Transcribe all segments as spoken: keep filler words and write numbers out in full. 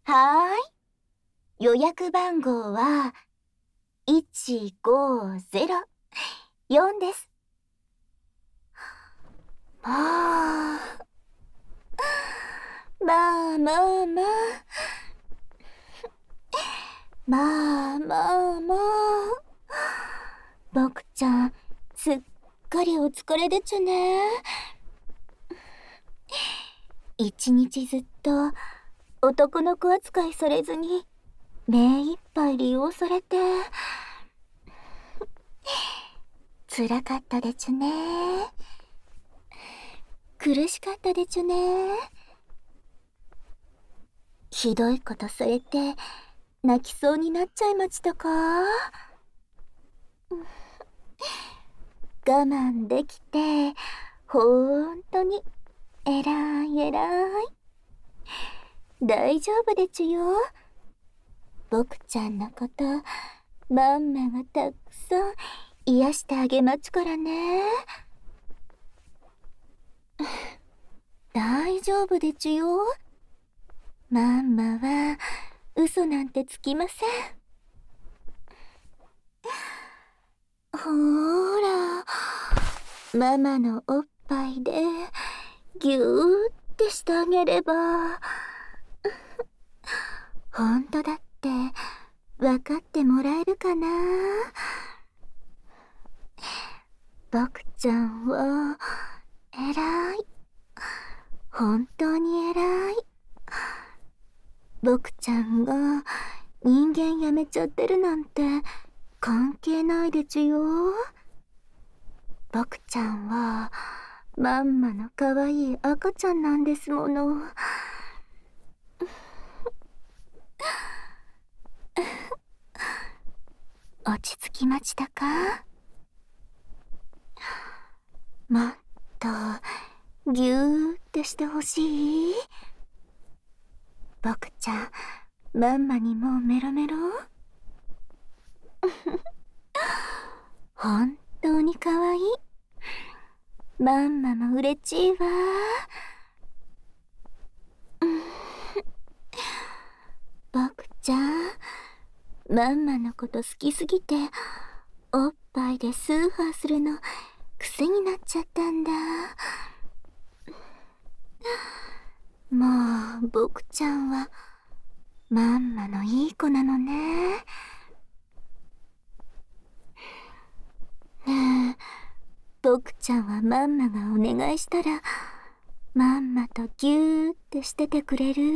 はーい。予約番号はいちごゼロよんです。まあ、まあまあまあ。まあまあまあ。僕ちゃん、すっかりお疲れでちゅね。一日ずっと男の子扱いされずに目いっぱい利用されて辛かったでちゅね。苦しかったでちゅね。ひどいことされて泣きそうになっちゃいましたか？我慢できてほんとにえらいえらい。大丈夫でちゅよ。僕ちゃんのことマンマがたくさん癒してあげまちゅからね。大丈夫でちゅよ。マンマは嘘なんてつきません。ほーら、ママのおっぱいでぎゅーってしてあげればほんとだって分かってもらえるかな。僕ちゃんはえらい、本当にえらい。僕ちゃんが人間やめちゃってるなんて関係ないでちゅよ。僕ちゃんはマンマの可愛い赤ちゃんなんですもの。落ち着きましたか？もっとぎゅーってしてほしい。僕ちゃん、マンマにもうメロメロ本当に可愛い。マンマも嬉しいわ。僕ちゃん、マンマのこと好きすぎておっぱいでスーハーするの癖になっちゃったんだ。もう僕ちゃんはマンマのいい子なのね。ねえ、僕ちゃんはマンマがお願いしたらマンマとギューってしててくれる？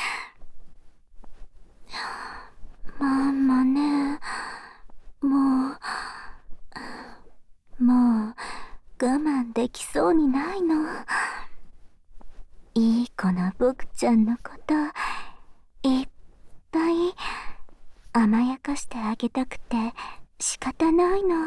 マンマね、もうもう我慢できそうにないの。いい子の僕ちゃんのこといっぱい甘やかしてあげたくて仕方ないの。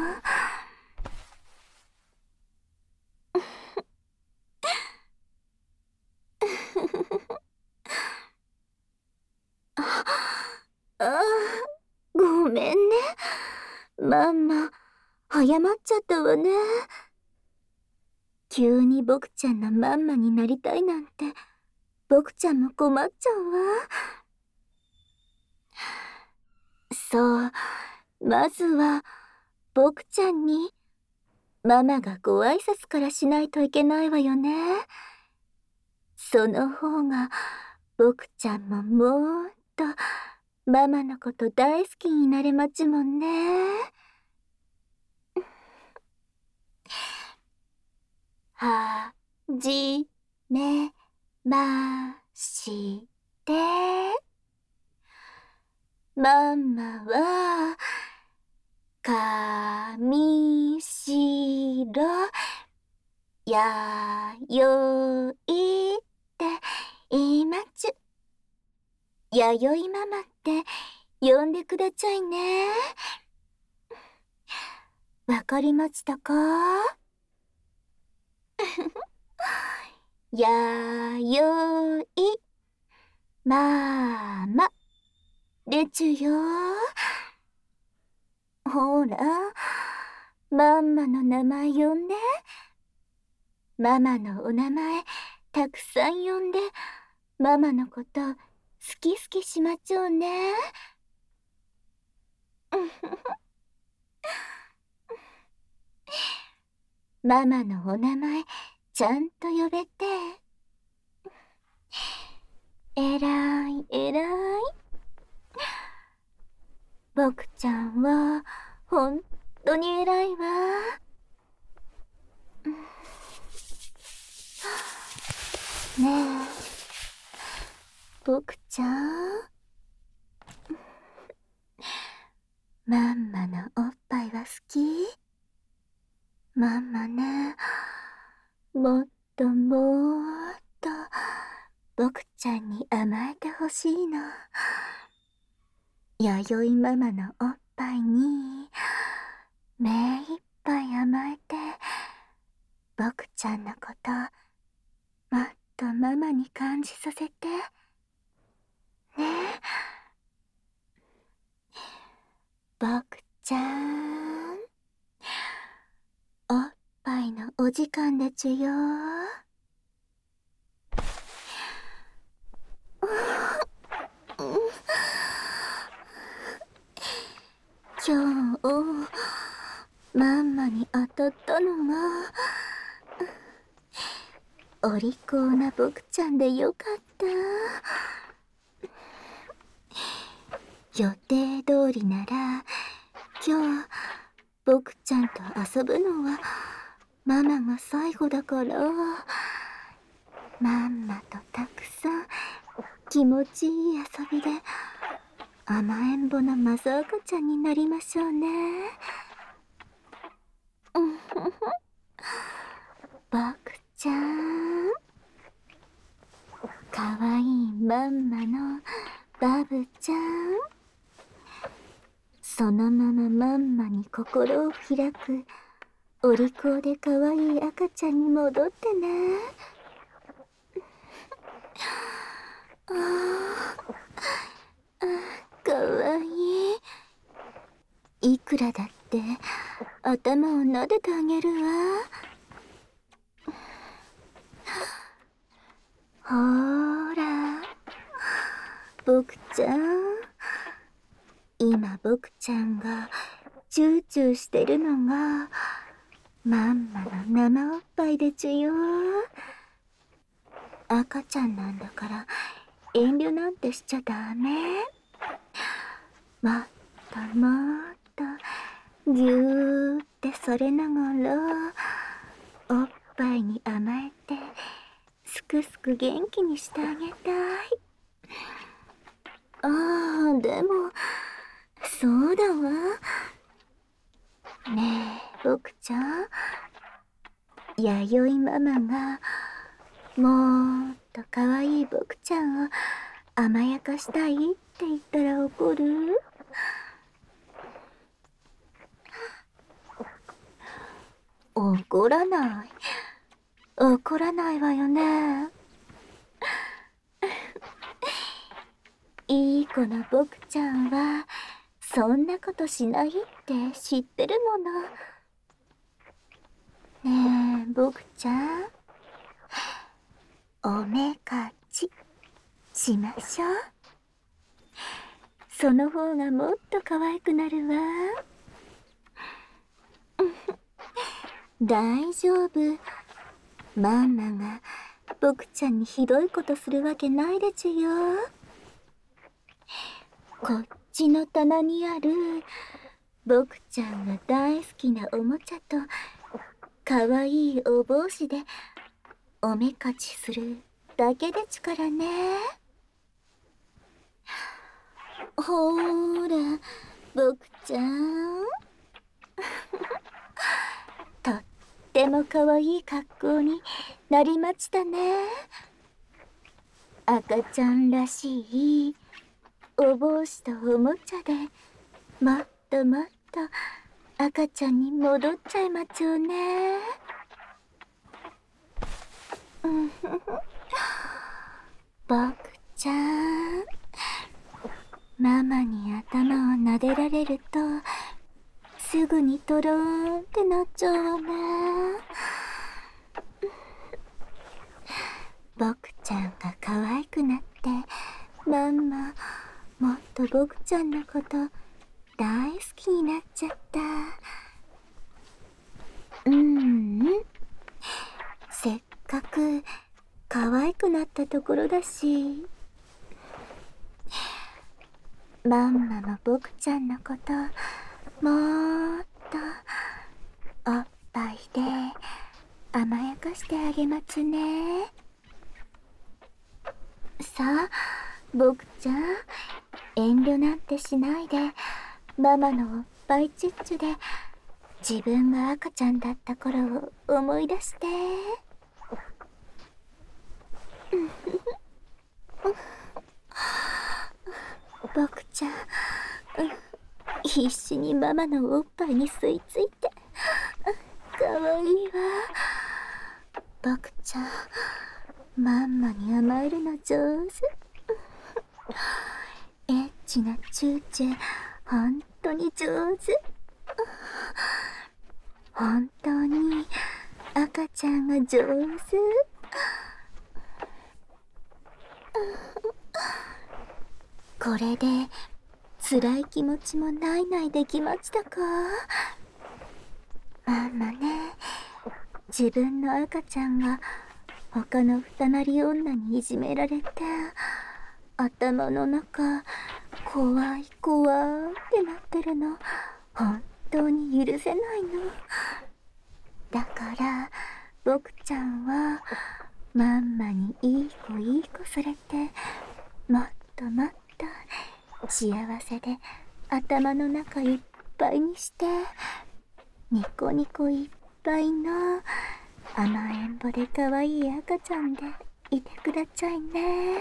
ああ、ごめんね。マンマ、謝っちゃったわね。急に僕ちゃんのマンマになりたいなんて、僕ちゃんも困っちゃうわ。そう、まずは僕ちゃんにママがご挨拶からしないといけないわよね。その方が僕ちゃんももっとママのこと大好きになれまちもんね。はじめまして。ママは上白やよいって言いまちゅ。やよいママって呼んでくだちゃいね。わかりましたか？やよいママでちゅよ。ほら、マンマの名前呼んで。ママのお名前たくさん呼んでママのこと好き好きしまちょうね。ママのお名前ちゃんと呼べて。えらいえらい。僕ちゃんはほんとにえらいわ。ねえ、僕ちゃん。マンマのおっぱいは好き？マンマね、もっともっと僕ちゃんに甘えてほしいの。弥生ママのおっぱいに目いっぱい甘えて、僕ちゃんのこともっとママに感じさせてね。僕ちゃん、おっぱいのお時間でちゅよ。今日マンマに当たったのはお利口な僕ちゃんでよかった。予定通りなら今日僕ちゃんと遊ぶのはママが最後だから、マンマとたくさん気持ちいい遊びで甘えん坊なマザ赤ちゃんになりましょうね。うんふふ。僕ちゃん、かわいいマンマのバブちゃん、そのままマンマに心を開くお利口でかわいい赤ちゃんに戻ってね。ああ、かわいい。いくらだって頭を撫でてあげるわ。ほーら、僕ちゃん、今僕ちゃんがチューチューしてるのがマンマの生おっぱいでちゅよ。赤ちゃんなんだから遠慮なんてしちゃダメ。もっともっとぎゅーってそれながらおっぱいに甘えてすくすく元気にしてあげたい。ああ、でもそうだわ。ねえ僕ちゃん、弥生ママがもっとかわいい僕ちゃんを甘やかしたいって言ったら怒る？怒らない。怒らないわよね。いい子の僕ちゃんはそんなことしないって知ってるもの。ねえ僕ちゃん、おめかちしましょう。その方がもっと可愛くなるわ。大丈夫。ママが僕ちゃんにひどいことするわけないでちゅよ。こっちの棚にある僕ちゃんが大好きなおもちゃとかわいいお帽子でおめかちするだけでちからね。ほーら僕ちゃん、とってもかわいい格好になりましたね。赤ちゃんらしいお帽子とおもちゃでもっともっと赤ちゃんに戻っちゃいまちょうね。うんふふ。僕ちゃん、ママに頭を撫でられるとすぐにトローンってなっちゃうわね。僕ちゃんが可愛くなってマン僕ちゃんのこと大好きになっちゃった。うーん、せっかく可愛くなったところだし、マンマも僕ちゃんのこともーっとおっぱいで甘やかしてあげますね。さあ僕ちゃん、遠慮なんてしないでママのおっぱいチュッチュで自分が赤ちゃんだった頃を思い出して。僕ちゃん、必死にママのおっぱいに吸い付いてかわいいわ。僕ちゃん、マンマに甘えるの上手。エッチなチューチューほんとに上手。本当に赤ちゃんが上手。これで辛い気持ちもないないできましたか？ママね、自分の赤ちゃんが他の二なり女にいじめられて頭の中怖い怖ってなってるの本当に許せないの。だから僕ちゃんはマンマにいい子いい子されて、もっともっと幸せで頭の中いっぱいにして、ニコニコいっぱいの甘えんぼで可愛い赤ちゃんでいてくださいね。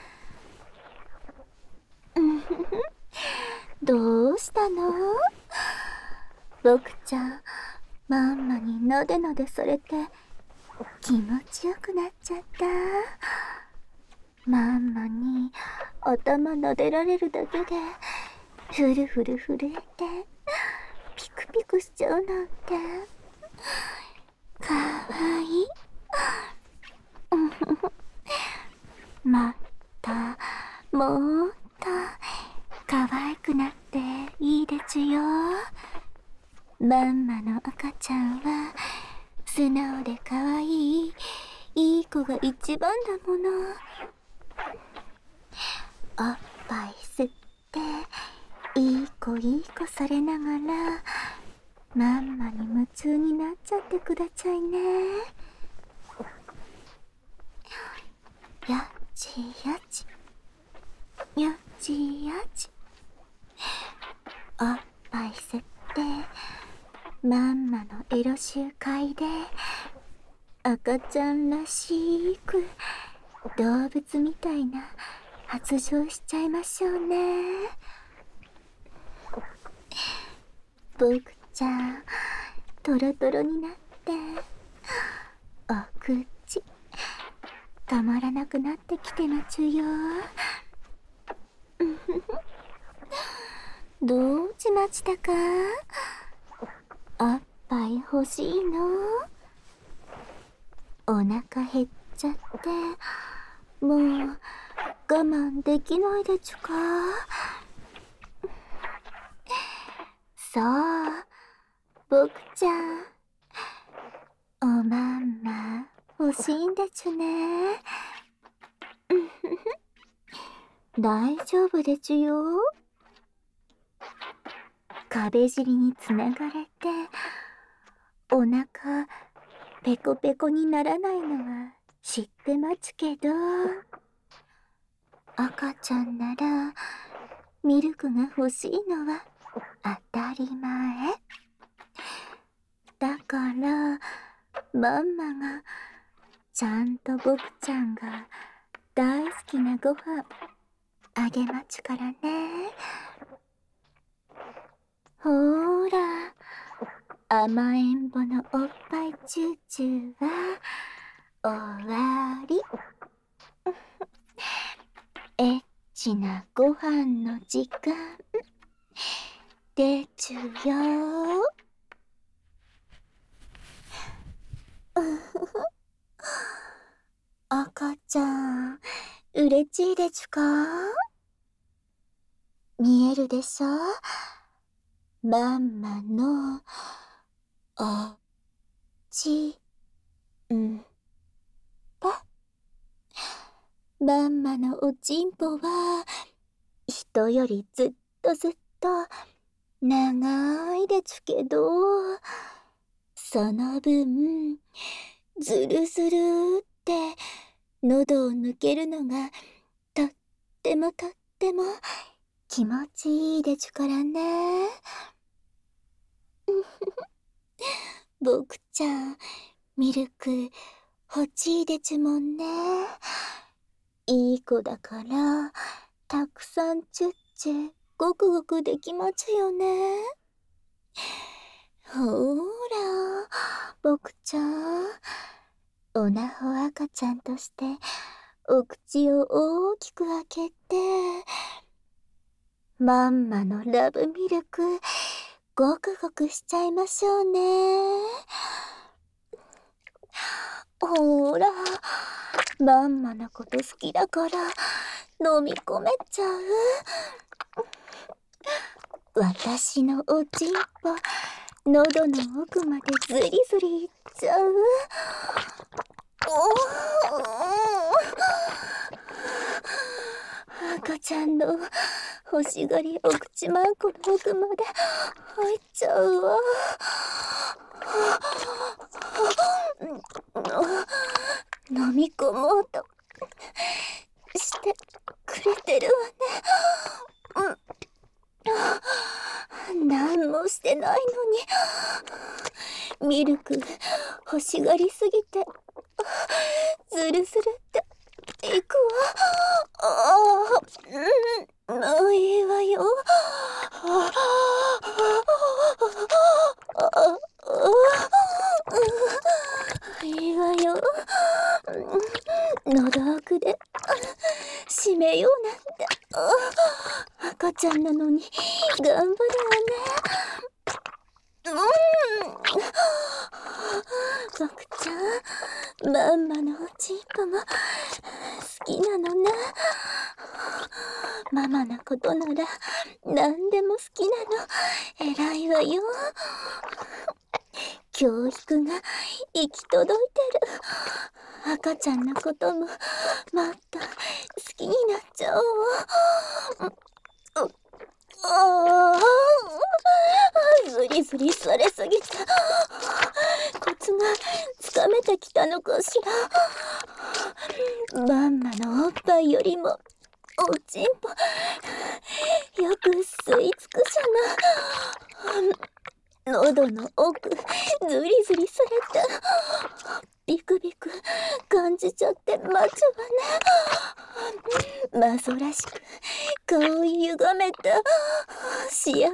うんふふ、どうしたの？僕ちゃん、マンマになでなでされて気持ちよくなっちゃった。マンマに頭撫でられるだけでフルフル震えてピクピクしちゃうなんてかわいい。もっともっと可愛くなっていいですよ。マンマの赤ちゃんは素直で可愛いいい子が一番だもの。おっぱい吸っていい子いい子されながらマンマに夢中になっちゃってくださいね。よちよちよちよち、おっぱい吸ってマンマのエロ臭嗅いで赤ちゃんらしく動物みたいな発情しちゃいましょうね。僕ちゃんトロトロになってお口たまらなくなってきてますよ。どうしましたか？おっぱい欲しいの？お腹減っちゃってもう我慢できないでちゅか？そう、僕ちゃんおまんま欲しいんでちゅね。大丈夫でちゅよ。壁尻につながれてお腹ペコペコにならないのは知ってますけど、赤ちゃんならミルクが欲しいのは当たり前だから、マンマがちゃんと僕ちゃんが大好きなご飯あげますからね。ほーら、甘えんぼのおっぱいチューチューは終わり。エッチなご飯の時間でちゅよ。赤ちゃん嬉しいでちゅか？ 見えるでしょ？マンマのおちんぽ。マンマのおちんぽは人よりずっとずっと長いでちゅけど、その分ずるずるって喉を抜けるのがとってもとっても気持ちいいでちゅからね。ぼくちゃんミルク欲しいでちゅもんね。いい子だからたくさんチュッチュごくごくできまちゅよね。ほーらぼくちゃん、おなほ赤ちゃんとしてお口を大きく開けてマンマのラブミルクごくごくしちゃいましょうね。ほーらマンマのこと好きだから飲み込めちゃう。私のおちんぽ喉の奥までずりずりいっちゃう。赤ちゃんの欲しがりお口まんこの奥まで入っちゃうわ。飲み込もうとしてくれてるわね。うん、なんもしてないのにミルク欲しがりすぎてずるずるっていくわ。ああ、うん、もういいわよ。ああ、いいわよ。喉奥で締めようなんて赤ちゃんなのに頑張るわね。うん、ぼくちゃんマンマのおちんぽも好きなのね。ママのことなら何でも好きなの。偉いわよ。教育が行き届いてる。赤ちゃんのことももっと好きになっちゃおう。ああ、ずりずりされすぎてコツがつかめてきたのかしら。マンマのおっぱいよりもおちんぽよく吸い尽くすな。喉の奥ずりずりされてビクビク感じちゃって待つわね。マゾらしく顔ゆがめて幸せそう。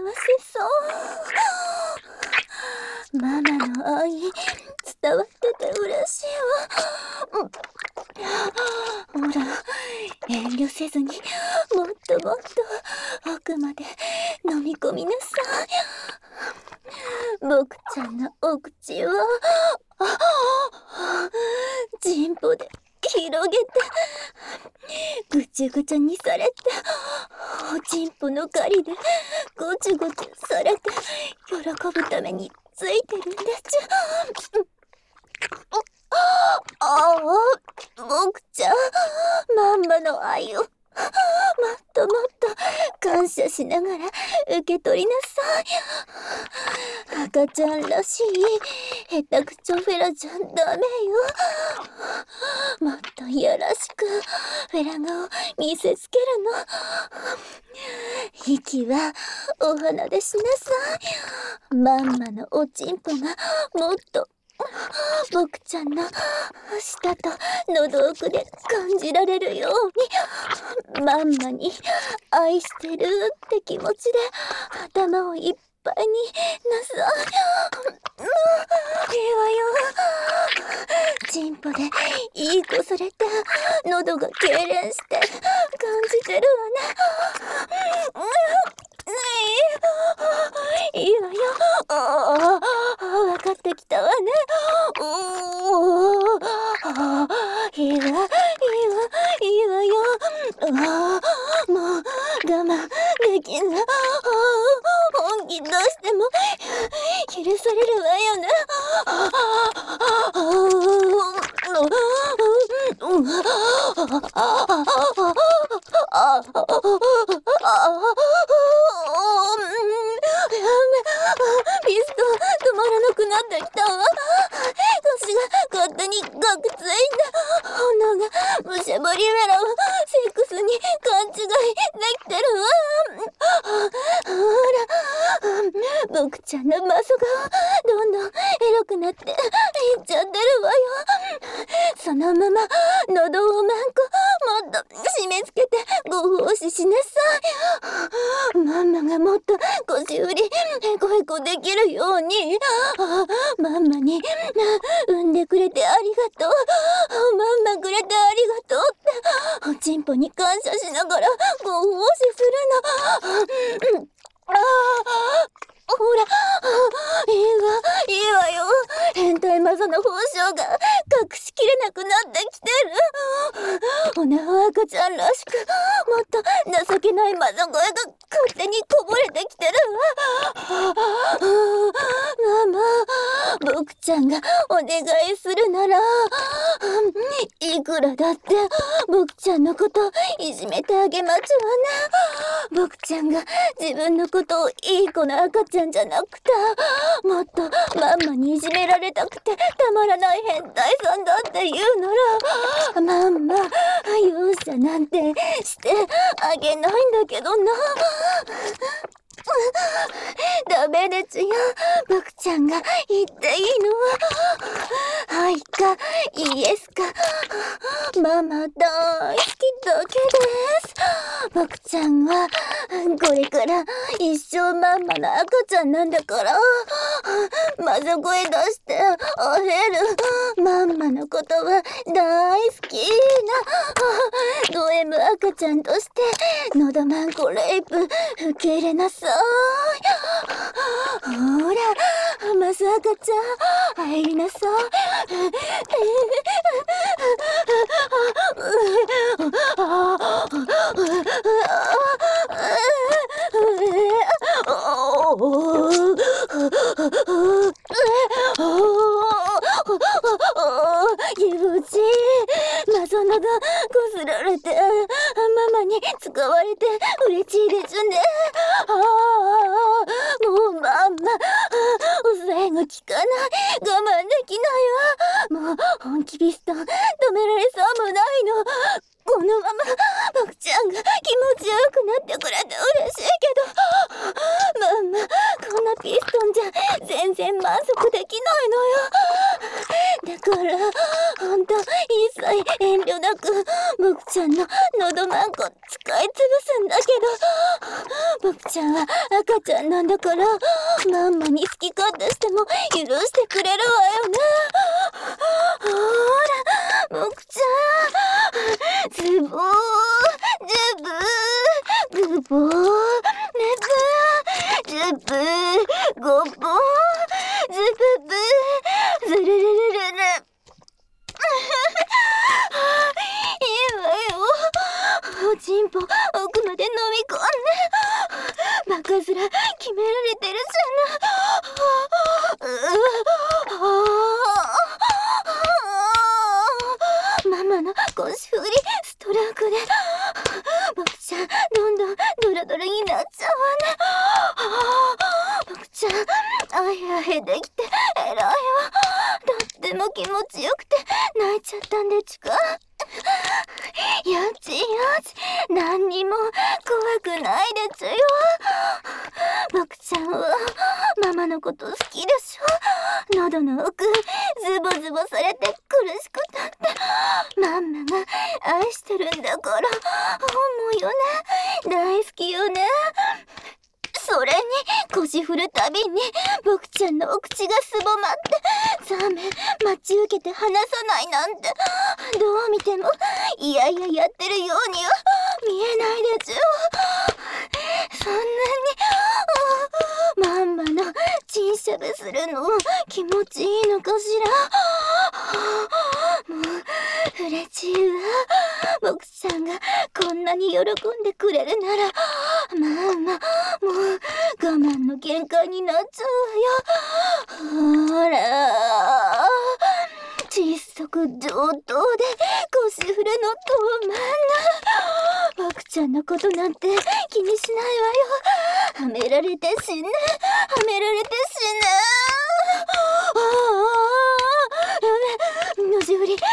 ママの愛伝わってて嬉しいわ。ほら遠慮せずにもっともっと奥まで飲み込みなさい。ぼくちゃんのお口はチンポで広げてぐちゅぐちゅにされておちんぽの狩りでごちゅごちゅされて喜ぶためについてるんでちゅ。ああ、ぼくちゃんマンマの愛をもっともっと感謝しながら受け取りなさい。赤ちゃんらしい下手くちょフェラじゃダメよ。もっといやらしくフェラ顔見せつけるの。息はお花でしなさい。マンマのおちんぽがもっとぼくちゃんの舌と喉奥で感じられるようにマンマに愛してるって気持ちで頭をいっぱいになさい。いいわよ。チンポでいいこされて喉が痙攣して感じてるわね。いいわよ。ああ、わかってきたわね。おー、あー、いいわ、いいわ、いいわよ。ああ、もう我慢できないくついた炎がむしゃぶりメロをセックスに勘違いできてるわ。ほら、僕ちゃんのマソがどんどんエロくなっていっちゃってるわよ。そのまま喉をマンコもっと締め付けてご奉仕しなさい。マンマがもっと腰振りへこへこできるように。マンマに産んでくれてありがとう、マンマくれてありがとうっておちんぽに感謝しながらご奉仕するの。ああ、ほら、いいわいいわよ。変態マゾの本性が隠しきれなくなってきてる。おなは赤ちゃんらしくもっと情けないマゾ声が勝手にこぼれてきてるわ。ママ、僕ちゃんがお願いするならいくらだって僕ちゃんのこといじめてあげまちゅわな。僕ちゃんが自分のことをいい子の赤ちゃんじゃなくてもっとマンマにいじめられたくてたまらない変態さんだって言うならマンマ容赦なんてしてあげないんだけどな。ダメですよ。僕ちゃんが言っていいのははいかイエスかママ大好きだけです。僕ちゃんはこれから一生マンマの赤ちゃんなんだからまず声出してあげる。マンマのことは大好きなド エム 赤ちゃんとしてのどまんこレイプ受け入れなさい。ほら、マス赤ちゃん入りなさい。気持ちいい。マゾノがこすられてママに使われて嬉しいですね。ああ、もうマンマ抑えが効かない。我慢できないわ。もう本気ピストン止められそうもないの。このまま僕ちゃんが気持ちよくなってくれて嬉しいけどマンマこんなピストンじゃ全然満足できないのよ。だからほんと一切遠慮なく僕ちゃんののどまんこ使いつぶすんだけど僕ちゃんは赤ちゃんなんだからマンマに好き勝手しても許してくれるわよね。ほら僕ちゃんズボージュブーグボーネブージュブーゴボーズブブーズルルルルルいいわよ。おちんぽ奥まで飲み込んでバカ面決められてるじゃない。ママの腰振りストロークで僕ちゃんどんどんドロドロになっちゃうわね。僕ちゃんあへあへできて偉いわ。とっても気持ちよくて泣いちゃったんでちゅか。よちよち何にも怖くないでちゅよ。僕ちゃんはママのこと好きでしょ。喉の奥ズボズボされて苦しくたってマンマが愛してるんだから思うよね。大好きよね。それに腰振るたびに僕ちゃんのお口がすぼまってザーメン待ち受けて離さないなんてどう見てもいやいややってるようには見えないでちゅ。そんなにマンマのチンしゃぶするの気持ちいいのかしら。もう嬉しいわ。僕ちゃんがこんなに喜んでくれるならマンマもう我慢の限界になっちゃうわよ。ほら窒息上等で腰振るのとまんな。僕ちゃんのことなんて気にしないわよ。はめられて死ねはめられて死ね。ああ、やめ、のじ振り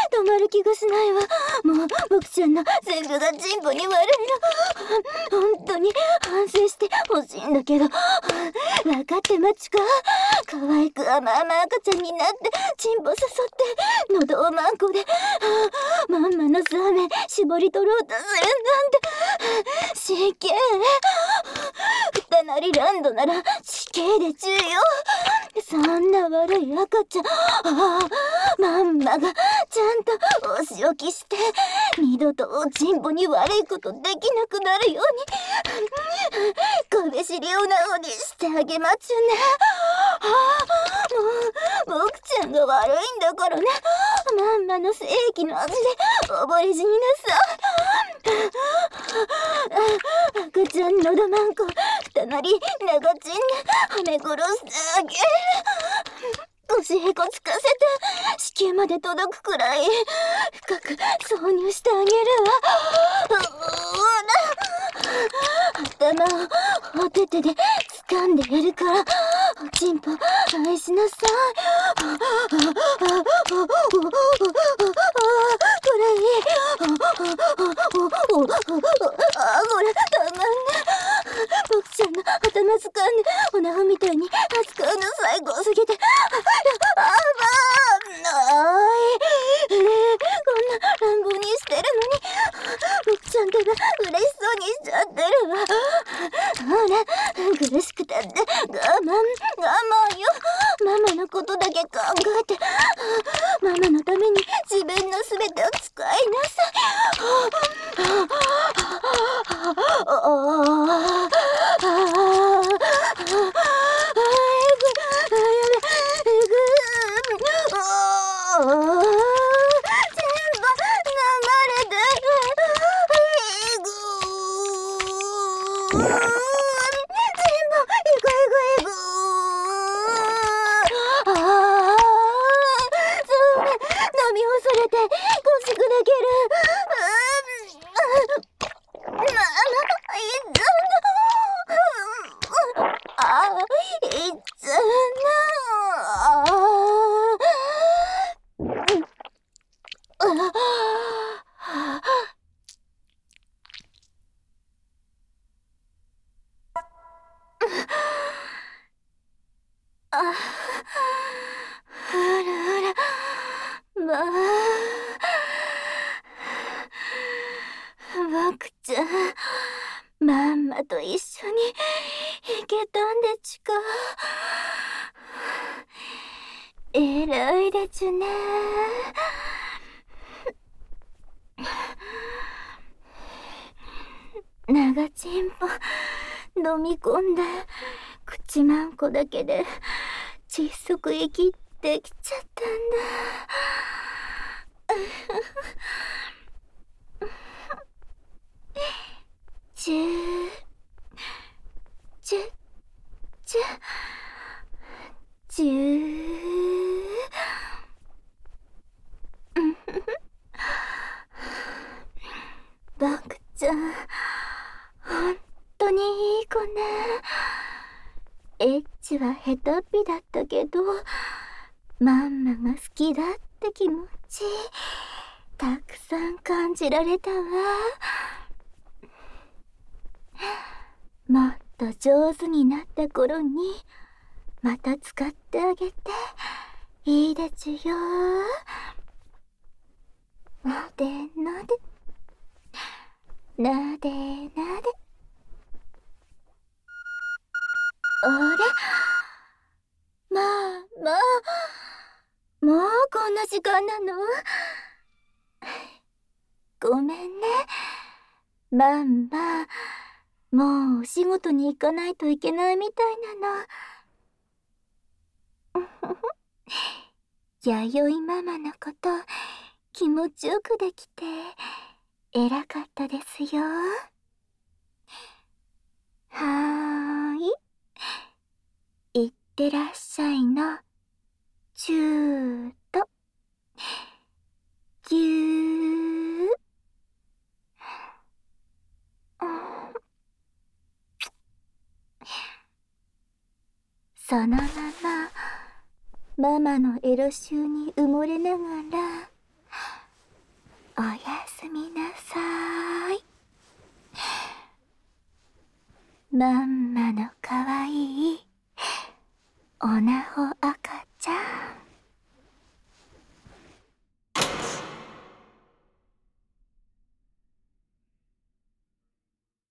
気がしないわ。もう僕ちゃんの全部がチンポに悪いの。本当に反省してほしいんだけど。分かってまちか。可愛く甘々赤ちゃんになってチンポ誘って喉をマンコでまんまのサーメン絞り取ろうとするなんて死刑。二なりランドなら死刑で中よ。そんな悪い赤ちゃん、ああまんまがちゃんとお仕置きして二度とおちんぽに悪いことできなくなるように壁尻を直にしてあげまちゅね。ああもう僕ちゃんが悪いんだからね。まんまの正義の味で溺れ死になさい。赤ちゃんのどまんこ二なり長ちんねはめ殺してあげる。腰へこつかせて子宮まで届くくらい深く挿入してあげるわ。頭をお手手で掴んでやるからおちんぽ愛しなさい。これいい。ほらたまんね。僕ちゃんの頭掴んでおなほみたいに扱うの最高すぎてあまないこんな乱暴にしてるのに僕ちゃんたが嬉しそうにしちゃってるわ。ほら苦しくたって我慢我慢よ。ママのことだけ考えてママのために自分の全てを使いなさい。ああ僕ちゃんまんまと一緒に行けたんでちか。えらいでちゅね。長ちんぽ飲み込んで口まんこだけで窒息息できちゃったんだ。チューチュチュチューバクちゃんほんとにいい子ね。エッチはヘタっぴだったけどマンマが好きだって気持ちたくさん感じられたわ。もっと上手になった頃にまた使ってあげていいでちゅよ。なでなでなでなで。あれまあまあもうこんな時間なの。ごめんねマンマ。もうお仕事に行かないといけないみたいなの。弥生ママのこと気持ちよくできて偉かったですよ。はーい、いってらっしゃいの。チューとぎゅー。そのままママのエロ臭に埋もれながらおやすみなさーい。まんまのかわいいおなほ赤ちゃん。